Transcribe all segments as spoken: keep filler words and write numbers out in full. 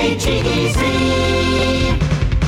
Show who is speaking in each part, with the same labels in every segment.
Speaker 1: K G E Z.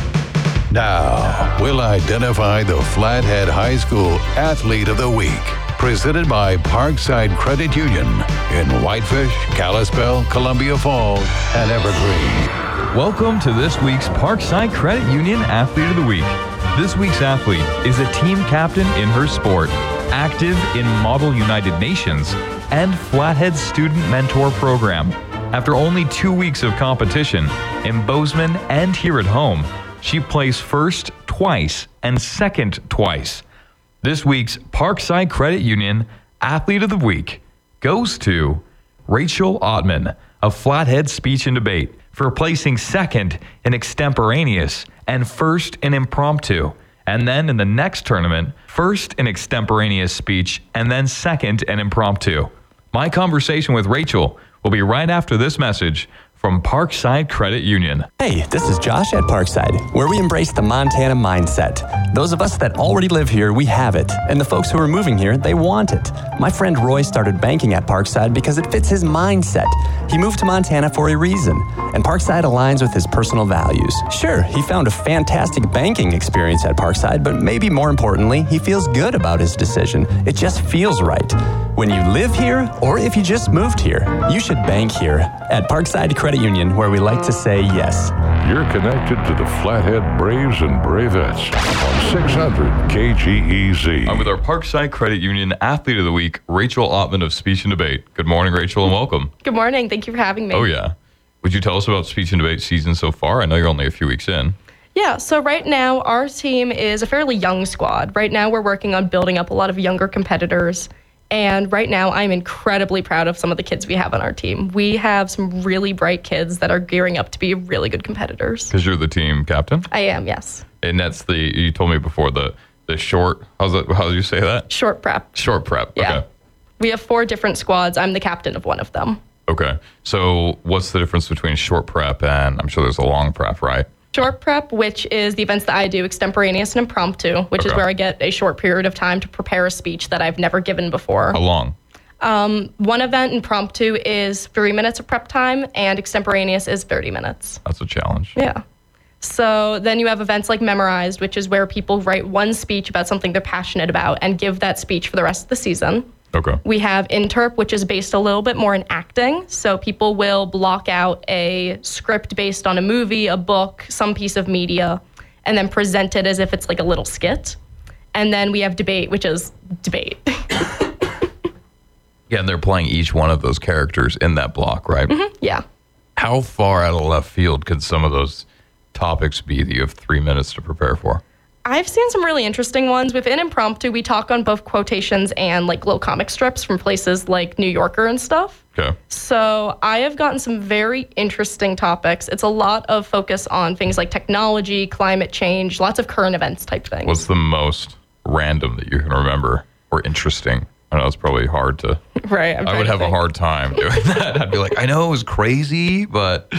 Speaker 2: Now, we'll identify the Flathead High School Athlete of the Week. Presented by Parkside Credit Union in Whitefish, Kalispell, Columbia Falls, and Evergreen.
Speaker 3: Welcome to this week's Parkside Credit Union Athlete of the Week. This week's athlete is a team captain in her sport, active in Model United Nations, and Flathead Student Mentor Program. After only two weeks of competition, in Bozeman and here at home, she placed first twice and second twice. This week's Parkside Credit Union Athlete of the Week goes to Rachel Ottman of Flathead Speech and Debate for placing second in extemporaneous and first in impromptu. And then in the next tournament, first in extemporaneous speech and then second in impromptu. My conversation with Rachel will be right after this message from Parkside Credit Union.
Speaker 4: Hey, this is Josh at Parkside, where we embrace the Montana mindset. Those of us that already live here, we have it. And the folks who are moving here, they want it. My friend Roy started banking at Parkside because it fits his mindset. He moved to Montana for a reason, and Parkside aligns with his personal values. Sure, he found a fantastic banking experience at Parkside, but maybe more importantly, he feels good about his decision. It just feels right. When you live here, or if you just moved here, you should bank here at Parkside Credit Union, where we like to say yes.
Speaker 5: You're connected to the Flathead Braves and Bravettes on six hundred K G E Z.
Speaker 3: I'm with our Parkside Credit Union Athlete of the Week, Rachel Ottman of Speech and Debate. Good morning, Rachel, and welcome.
Speaker 6: Good morning. Thank you for having me.
Speaker 3: Oh, yeah. Would you tell us about Speech and Debate season so far? I know you're only a few weeks in.
Speaker 6: Yeah, so right now our team is a fairly young squad. Right now we're working on building up a lot of younger competitors. And right now, I'm incredibly proud of some of the kids we have on our team. We have some really bright kids that are gearing up to be really good competitors.
Speaker 3: Because you're the team captain?
Speaker 6: I am, yes.
Speaker 3: And that's the, you told me before, the the short, how's that, how did you say that?
Speaker 6: Short prep.
Speaker 3: Short prep,
Speaker 6: Yeah.
Speaker 3: okay.
Speaker 6: We have four different squads. I'm the captain of one of them.
Speaker 3: Okay. So what's the difference between short prep and, I'm sure there's a long prep, right?
Speaker 6: Short prep, which is the events that I do, extemporaneous and impromptu, which
Speaker 3: Okay.
Speaker 6: is where I get a short period of time to prepare a speech that I've never given before.
Speaker 3: How long?
Speaker 6: Um, one event, impromptu, is three minutes of prep time, and extemporaneous is thirty minutes.
Speaker 3: That's a challenge.
Speaker 6: Yeah. So then you have events like Memorized, which is where people write one speech about something they're passionate about and give that speech for the rest of the season.
Speaker 3: Okay.
Speaker 6: We have Interp, which is based a little bit more in acting. So people will block out a script based on a movie, a book, some piece of media, and then present it as if it's like a little skit. And then we have Debate, which is debate.
Speaker 3: Yeah, and they're playing each one of those characters in that block, right?
Speaker 6: Mm-hmm. Yeah.
Speaker 3: How far out of left field could some of those topics be that you have three minutes to prepare for?
Speaker 6: I've seen some really interesting ones. Within Impromptu, we talk on both quotations and like little comic strips from places like New Yorker and stuff.
Speaker 3: Okay.
Speaker 6: So I have gotten some very interesting topics. It's a lot of focus on things like technology, climate change, lots of current events type things.
Speaker 3: What's the most random that you can remember or interesting? I know it's probably hard to.
Speaker 6: Right. I'm
Speaker 3: I
Speaker 6: trying
Speaker 3: would
Speaker 6: to
Speaker 3: have a
Speaker 6: think.
Speaker 3: hard time doing that. I'd be like, I know it was crazy, but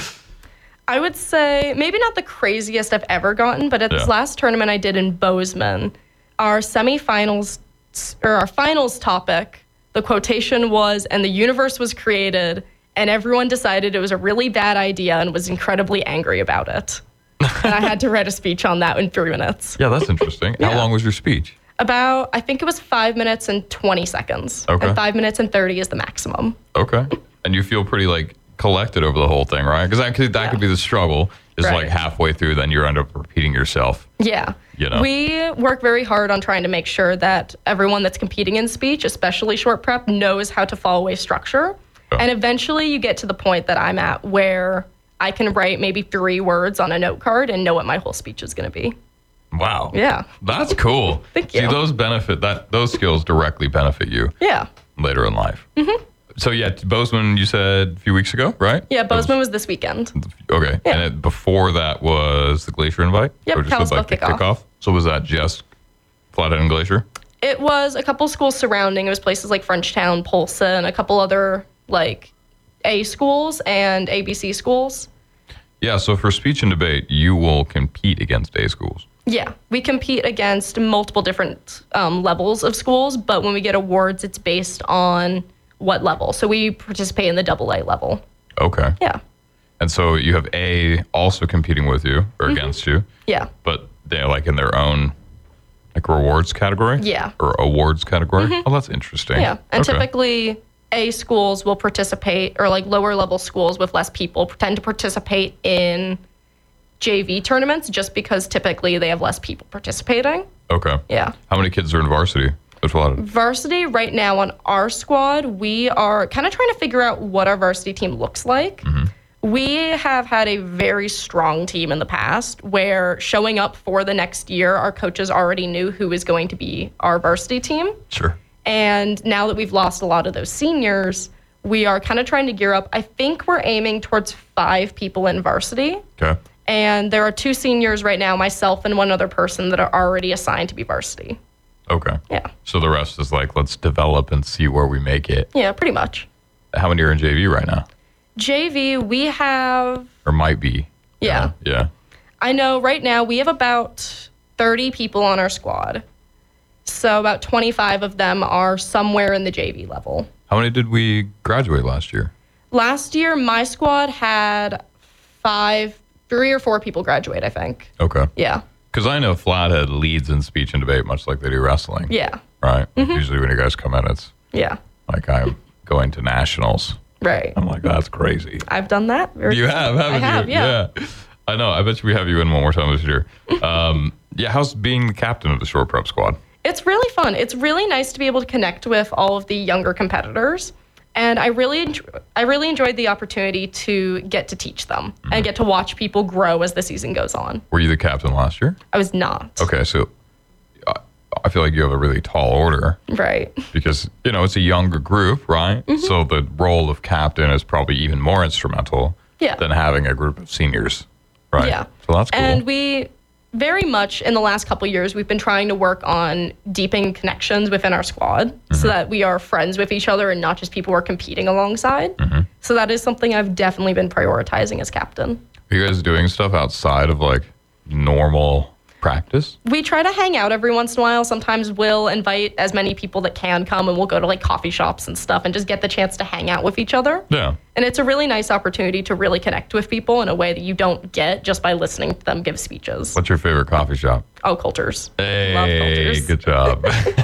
Speaker 6: I would say maybe not the craziest I've ever gotten, but at this
Speaker 3: Yeah.
Speaker 6: last tournament I did in Bozeman, our semifinals or our finals topic, the quotation was, and the universe was created, and everyone decided it was a really bad idea and was incredibly angry about it. And I had to write a speech on that in three minutes.
Speaker 3: yeah, that's interesting. How
Speaker 6: Yeah.
Speaker 3: long was your speech?
Speaker 6: About, I think it was five minutes and twenty seconds.
Speaker 3: Okay.
Speaker 6: And five minutes and thirty is the maximum.
Speaker 3: Okay. And you feel pretty like collected over the whole thing, right? Because that could that
Speaker 6: Yeah.
Speaker 3: could be the struggle. Is
Speaker 6: Right.
Speaker 3: like halfway through, then you end up repeating yourself.
Speaker 6: Yeah.
Speaker 3: You know.
Speaker 6: We work very hard on trying to make sure that everyone that's competing in speech, especially short prep, knows how to follow a structure.
Speaker 3: Oh.
Speaker 6: And eventually you get to the point that I'm at where I can write maybe three words on a note card and know what my whole speech is going to be.
Speaker 3: Wow.
Speaker 6: Yeah.
Speaker 3: That's cool.
Speaker 6: Thank
Speaker 3: See,
Speaker 6: you.
Speaker 3: those benefit that those skills directly benefit you
Speaker 6: Yeah.
Speaker 3: later in life. Mm-hmm. So yeah, Bozeman, you said a few weeks ago, right?
Speaker 6: Yeah, Bozeman was this weekend.
Speaker 3: Okay.
Speaker 6: Yeah.
Speaker 3: And it, before that was the Glacier Invite?
Speaker 6: Yep,
Speaker 3: Or just the
Speaker 6: Kalispell
Speaker 3: bike
Speaker 6: kickoff.
Speaker 3: So was that just Flathead and Glacier?
Speaker 6: It was a couple schools surrounding. It was places like Frenchtown, Polson, and a couple other like A schools and A B C schools.
Speaker 3: Yeah, so for speech and debate, you will compete against A schools.
Speaker 6: Yeah, we compete against multiple different um, levels of schools, but when we get awards, it's based on what level. So we participate in the double A level.
Speaker 3: Okay.
Speaker 6: Yeah.
Speaker 3: And so you have A also competing with you or
Speaker 6: Mm-hmm.
Speaker 3: against you,
Speaker 6: Yeah.
Speaker 3: but they're like in their own like rewards category?
Speaker 6: Yeah.
Speaker 3: Or awards category? Oh, that's interesting.
Speaker 6: Yeah. And
Speaker 3: Okay.
Speaker 6: typically, A schools will participate, or like lower level schools with less people tend to participate in J V tournaments just because typically they have less people participating.
Speaker 3: Okay.
Speaker 6: Yeah.
Speaker 3: How many kids are in varsity? There's a lot of.
Speaker 6: Varsity right now on our squad, we are kind of trying to figure out what our varsity team looks like. We have had a very strong team in the past where showing up for the next year, our coaches already knew who was going to be our varsity team.
Speaker 3: Sure.
Speaker 6: And now that we've lost a lot of those seniors, we are kind of trying to gear up. I think we're aiming towards five people in varsity.
Speaker 3: Okay.
Speaker 6: And there are two seniors right now, myself and one other person, that are already assigned to be varsity.
Speaker 3: Okay.
Speaker 6: Yeah.
Speaker 3: So the rest is like, let's develop and see where we make it.
Speaker 6: Yeah, pretty much.
Speaker 3: How many are in J V right now?
Speaker 6: J V, we have,
Speaker 3: Or might be.
Speaker 6: yeah.
Speaker 3: Yeah.
Speaker 6: I know right now we have about thirty people on our squad. So about twenty-five of them are somewhere in the J V level.
Speaker 3: How many did we graduate last year?
Speaker 6: Last year, my squad had five, three or four people graduate, I think.
Speaker 3: Okay.
Speaker 6: Yeah.
Speaker 3: Because I know Flathead leads in speech and debate much like they do wrestling.
Speaker 6: Yeah.
Speaker 3: Right? Usually when you guys come in, it's
Speaker 6: Yeah.
Speaker 3: like I'm going to nationals.
Speaker 6: Right.
Speaker 3: I'm like, that's crazy.
Speaker 6: I've done that. Very
Speaker 3: You have, haven't
Speaker 6: I have,
Speaker 3: you?
Speaker 6: yeah.
Speaker 3: I know. I bet you we have you in one more time this year. Um, yeah, how's being the captain of the short prep squad?
Speaker 6: It's really fun. It's really nice to be able to connect with all of the younger competitors. And I really, enjo- I really enjoyed the opportunity to get to teach them and get to watch people grow as the season goes on.
Speaker 3: Were you the captain last year?
Speaker 6: I was not.
Speaker 3: Okay, so I, I feel like you have a really tall order
Speaker 6: Right.
Speaker 3: because, you know, it's a younger group, right?
Speaker 6: Mm-hmm.
Speaker 3: So the role of captain is probably even more instrumental
Speaker 6: Yeah.
Speaker 3: than having a group of seniors, right?
Speaker 6: Yeah.
Speaker 3: So that's cool.
Speaker 6: And we very much in the last couple of years, we've been trying to work on deepening connections within our squad
Speaker 3: Mm-hmm.
Speaker 6: so that we are friends with each other and not just people we're competing alongside.
Speaker 3: Mm-hmm.
Speaker 6: So that is something I've definitely been prioritizing as captain.
Speaker 3: Are you guys doing stuff outside of like normal practice?
Speaker 6: We try to hang out every once in a while. Sometimes we'll invite as many people that can come and we'll go to like coffee shops and stuff and just get the chance to hang out with each other.
Speaker 3: Yeah.
Speaker 6: And it's a really nice opportunity to really connect with people in a way that you don't get just by listening to them give speeches.
Speaker 3: What's your favorite coffee shop?
Speaker 6: Oh, Coulter's.
Speaker 3: Hey,
Speaker 6: Love Coulter's.
Speaker 3: good job.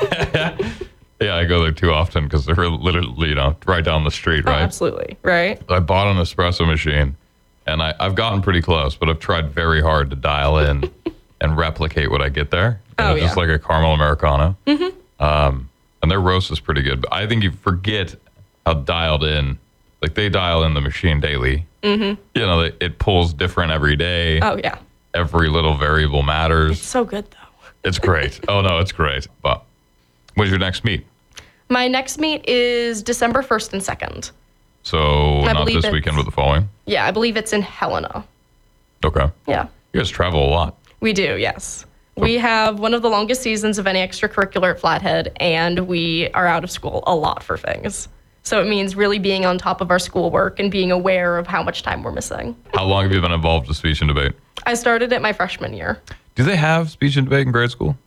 Speaker 3: Yeah, I go there too often because they're literally, you know, right down the street,
Speaker 6: Oh,
Speaker 3: right?
Speaker 6: absolutely. Right?
Speaker 3: I bought an espresso machine, and I, I've gotten pretty close, but I've tried very hard to dial in and replicate what I get there. And
Speaker 6: Oh,
Speaker 3: it's just
Speaker 6: yeah.
Speaker 3: like a caramel Americano. Mm-hmm. Um, and their roast is pretty good. But I think you forget how dialed in, like they dial in the machine daily. Mm-hmm. You know, it, it pulls different every day.
Speaker 6: Oh, yeah.
Speaker 3: Every little variable matters.
Speaker 6: So good, though.
Speaker 3: It's great. Oh, no, it's great. But when's your next meet?
Speaker 6: My next meet is December first and second.
Speaker 3: So
Speaker 6: I
Speaker 3: not
Speaker 6: believe
Speaker 3: this
Speaker 6: it's-
Speaker 3: weekend, but the following?
Speaker 6: Yeah, I believe it's in Helena.
Speaker 3: Okay.
Speaker 6: Yeah,
Speaker 3: You guys travel a lot.
Speaker 6: we do, yes. We have one of the longest seasons of any extracurricular at Flathead, and we are out of school a lot for things. So it means really being on top of our schoolwork and being aware of how much time we're missing.
Speaker 3: How long have you been involved with speech and debate?
Speaker 6: I started it my freshman year.
Speaker 3: Do they have speech and debate in grade school?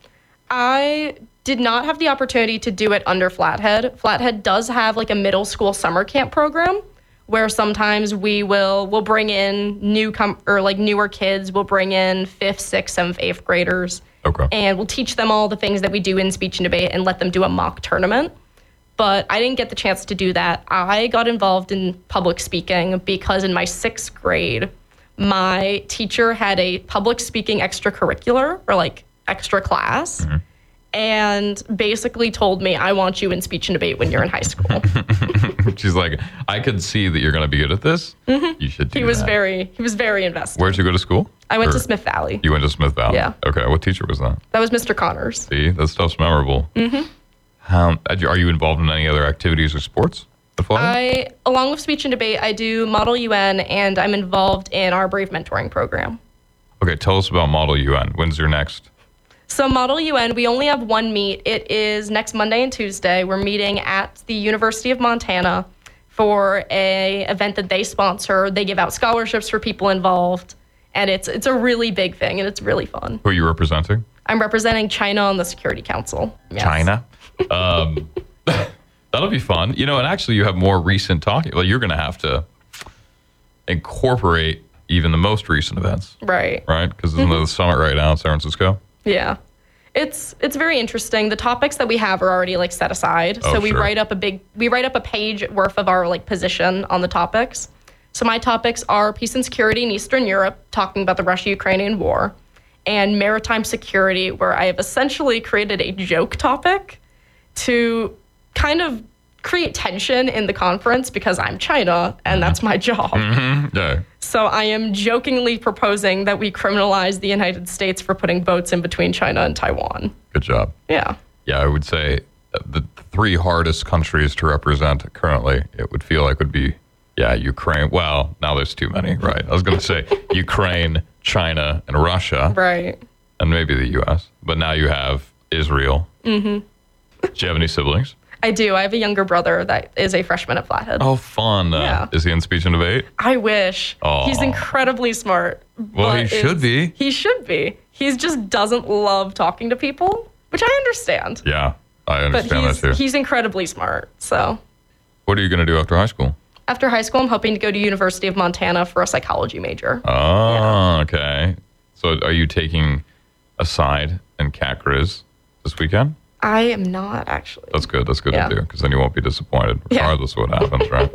Speaker 6: I did not have the opportunity to do it under Flathead. Flathead does have like a middle school summer camp program where sometimes we will we'll bring in new com- or like newer kids. We'll bring in fifth, sixth, seventh, eighth graders,
Speaker 3: Okay.
Speaker 6: and we'll teach them all the things that we do in speech and debate and let them do a mock tournament. But I didn't get the chance to do that. I got involved in public speaking because in my sixth grade, my teacher had a public speaking extracurricular or like extra class.
Speaker 3: Mm-hmm.
Speaker 6: And basically told me, I want you in speech and debate when you're in high school.
Speaker 3: She's like, I could see that you're going to be good at this. Mm-hmm. You should do
Speaker 6: He was
Speaker 3: that.
Speaker 6: very, he was very invested.
Speaker 3: Where'd you go to school?
Speaker 6: I went
Speaker 3: Or-
Speaker 6: to Smith Valley.
Speaker 3: You went to Smith Valley?
Speaker 6: Yeah.
Speaker 3: Okay. What teacher was that?
Speaker 6: That was Mister Connors.
Speaker 3: See, that stuff's memorable. Mm-hmm. Um, are you involved in any other activities or sports? at Flathead?
Speaker 6: I, along with speech and debate, I do Model U N, and I'm involved in our Brave Mentoring program.
Speaker 3: Okay. Tell us about Model U N. When's your next?
Speaker 6: So Model U N, we only have one meet. It is next Monday and Tuesday. We're meeting at the University of Montana for a event that they sponsor. They give out scholarships for people involved, and it's it's a really big thing, and it's really fun.
Speaker 3: Who are you representing?
Speaker 6: I'm representing China on the Security Council. Yes.
Speaker 3: China. Um, that'll be fun. You know, and actually you have more recent talking. Well, you're going to have to incorporate even the most recent events,
Speaker 6: Right.
Speaker 3: right? Because isn't there the summit right now in San Francisco?
Speaker 6: Yeah. It's it's very interesting. The topics that we have are already like set aside.
Speaker 3: Oh,
Speaker 6: so we
Speaker 3: sure.
Speaker 6: write up a big we write up a page worth of our like position on the topics. So my topics are peace and security in Eastern Europe, talking about the Russia-Ukrainian war, and maritime security, where I have essentially created a joke topic to kind of create tension in the conference because I'm China and that's my job.
Speaker 3: Mm-hmm. Yeah.
Speaker 6: So I am jokingly proposing that we criminalize the United States for putting boats in between China and Taiwan.
Speaker 3: Good job.
Speaker 6: Yeah.
Speaker 3: Yeah, I would say the three hardest countries to represent currently, it would feel like would be, yeah, Ukraine. Well, now there's too many, right? I was going to say Ukraine, China, and Russia,
Speaker 6: Right.
Speaker 3: and maybe the U S. But now you have Israel. Mm-hmm. Do you have any siblings?
Speaker 6: I do. I have a younger brother that is a freshman at Flathead.
Speaker 3: Oh, fun. Uh,
Speaker 6: Yeah.
Speaker 3: Is he in speech and debate?
Speaker 6: I wish.
Speaker 3: Aw.
Speaker 6: He's incredibly smart.
Speaker 3: Well, he
Speaker 6: but
Speaker 3: should
Speaker 6: is-
Speaker 3: be.
Speaker 6: He should be. He just doesn't love talking to people, which I understand.
Speaker 3: Yeah, I
Speaker 6: But
Speaker 3: understand
Speaker 6: he's,
Speaker 3: that too.
Speaker 6: he's incredibly smart. So
Speaker 3: What are you going to do after high school?
Speaker 6: after high school, I'm hoping to go to University of Montana for a psychology major.
Speaker 3: Oh, okay. So are you taking a side in Cat Grizz this weekend?
Speaker 6: I am not actually.
Speaker 3: That's good. That's good
Speaker 6: Yeah.
Speaker 3: to do because then you won't be disappointed
Speaker 6: Yeah.
Speaker 3: regardless of what happens, right?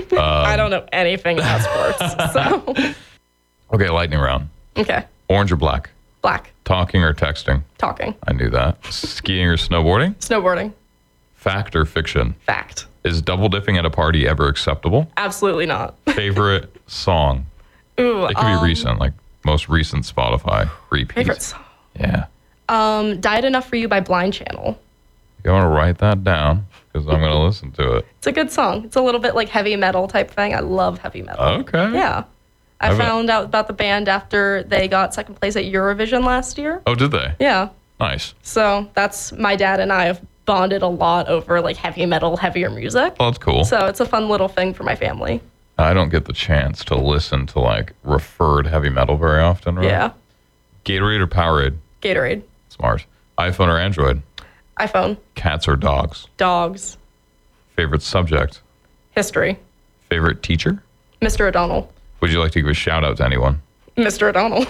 Speaker 6: I don't know anything about sports. So,
Speaker 3: Okay, lightning round.
Speaker 6: okay.
Speaker 3: Orange or black?
Speaker 6: Black.
Speaker 3: Talking or texting?
Speaker 6: Talking.
Speaker 3: I knew that. Skiing or snowboarding?
Speaker 6: Snowboarding.
Speaker 3: Fact or fiction?
Speaker 6: Fact.
Speaker 3: Is double dipping at a party ever acceptable?
Speaker 6: Absolutely not.
Speaker 3: Favorite song?
Speaker 6: Ooh.
Speaker 3: It could
Speaker 6: um,
Speaker 3: be recent, like most recent Spotify repeat.
Speaker 6: Favorite song.
Speaker 3: Yeah.
Speaker 6: Um, Died Enough for You by Blind Channel.
Speaker 3: You want to write that down because I'm going to listen to it.
Speaker 6: It's a good song. It's a little bit like heavy metal type thing. I love heavy metal.
Speaker 3: Okay.
Speaker 6: Yeah. I
Speaker 3: I've-
Speaker 6: found out about the band after they got second place at Eurovision last year.
Speaker 3: Oh, did they?
Speaker 6: Yeah.
Speaker 3: Nice.
Speaker 6: So that's my dad and I have bonded a lot over like heavy metal, heavier music.
Speaker 3: Well, that's cool.
Speaker 6: So it's a fun little thing for my family.
Speaker 3: I don't get the chance to listen to like referred heavy metal very often, right?
Speaker 6: Yeah.
Speaker 3: Gatorade or Powerade?
Speaker 6: Gatorade.
Speaker 3: Smart. iPhone or Android?
Speaker 6: iPhone.
Speaker 3: Cats or dogs?
Speaker 6: Dogs.
Speaker 3: Favorite subject?
Speaker 6: History.
Speaker 3: Favorite teacher?
Speaker 6: Mister O'Donnell.
Speaker 3: Would you like to give a shout out to anyone?
Speaker 6: Mister O'Donnell.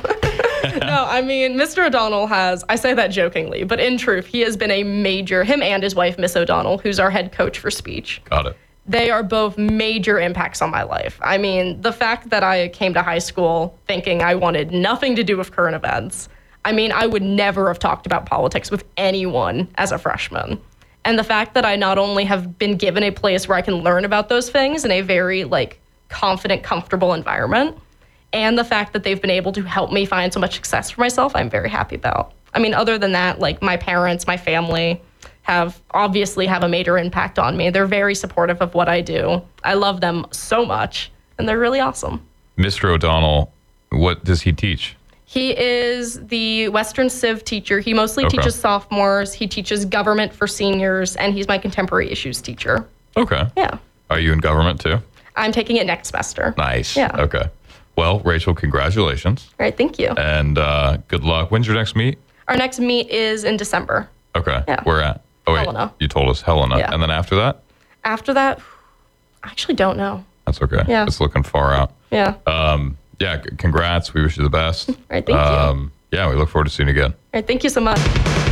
Speaker 6: No, I mean, Mister O'Donnell has, I say that jokingly, but in truth, he has been a major, him and his wife, Miss O'Donnell, who's our head coach for speech.
Speaker 3: Got it.
Speaker 6: They are both major impacts on my life. I mean, the fact that I came to high school thinking I wanted nothing to do with current events, I mean, I would never have talked about politics with anyone as a freshman. And the fact that I not only have been given a place where I can learn about those things in a very, like, confident, comfortable environment, and the fact that they've been able to help me find so much success for myself, I'm very happy about. I mean, other than that, like, my parents, my family have obviously have a major impact on me. They're very supportive of what I do. I love them so much, and they're really awesome.
Speaker 3: Mister O'Donnell, what does he teach?
Speaker 6: He is the Western Civ teacher. He mostly
Speaker 3: Okay.
Speaker 6: teaches sophomores. He teaches government for seniors, and he's my contemporary issues teacher.
Speaker 3: Okay.
Speaker 6: Yeah.
Speaker 3: Are you in government too?
Speaker 6: I'm taking it next semester.
Speaker 3: Nice.
Speaker 6: Yeah.
Speaker 3: Okay. Well, Rachel, congratulations.
Speaker 6: All right, thank you.
Speaker 3: And uh, good luck. When's your next meet?
Speaker 6: Our next meet is in December.
Speaker 3: Okay.
Speaker 6: Yeah.
Speaker 3: Where at? Oh, wait.
Speaker 6: Helena.
Speaker 3: You told us Helena.
Speaker 6: Yeah.
Speaker 3: And then after that?
Speaker 6: After that, I actually don't know.
Speaker 3: That's okay.
Speaker 6: Yeah.
Speaker 3: It's looking far out.
Speaker 6: Yeah.
Speaker 3: Um, yeah, c- congrats. We wish you the best. All
Speaker 6: right, thank you.
Speaker 3: um, Yeah, we look forward to seeing you again.
Speaker 6: All right, thank you so much.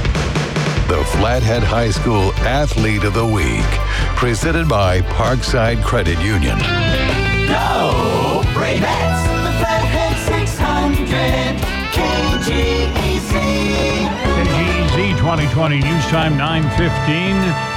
Speaker 2: The Flathead High School Athlete of the Week, presented by Parkside Credit Union.
Speaker 1: Go Bravettes! The Flathead six hundred K G E C.
Speaker 7: K G E Z twenty twenty News Time nine fifteen.